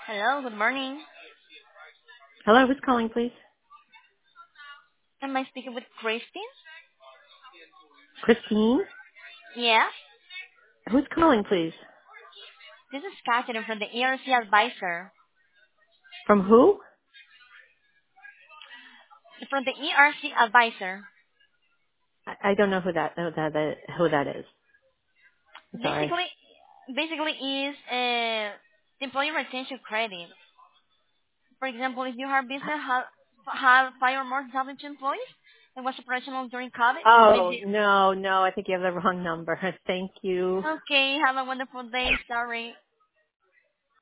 Hello, good morning. Hello, who's calling, please? Am I speaking with Christine? Christine? Yeah, Who's calling, please? this is Catherine from the ERC Advisor. From who? From the ERC Advisor. I don't know who that is. I'm sorry. Basically, basically is employee retention credit. For example, if your business have 5 or more 1,000 employees and was operational during COVID, Oh, maybe. no, I think you have the wrong number. Thank you. Okay, have a wonderful day. Sorry.